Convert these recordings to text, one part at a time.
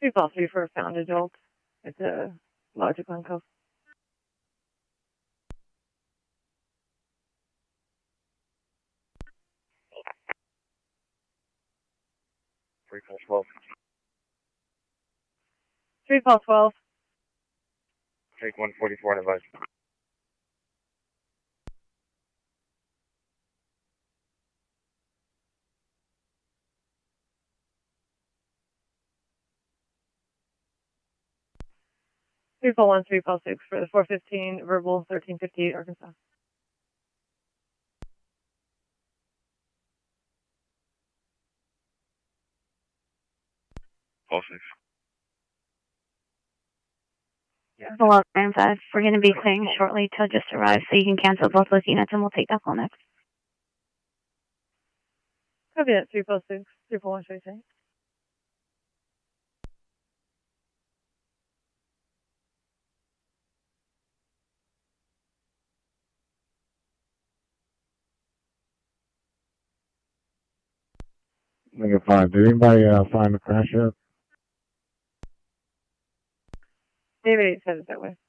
3 for a found adult. It's a logic uncove. Three call 12. 3 call 12. Take 144 and advise. Three call 1, 3 call 6 for the 415 verbal 1358 Arkansas. Call 6. Yeah. Hello, 9-5. We're going to be clearing shortly till just arrived, so you can cancel both those units and we'll take that call next. Copy that. 3 call 6, 3 call 1, 36. -5. Did anybody find the crash yet? David 8 said it that way.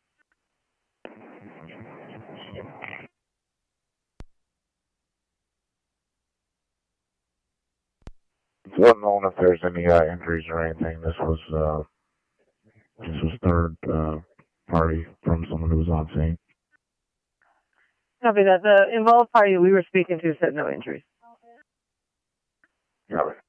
It's unknown if there's any injuries or anything. This was third party from someone who was on scene. Copy that. The involved party we were speaking to said no injuries. Got it.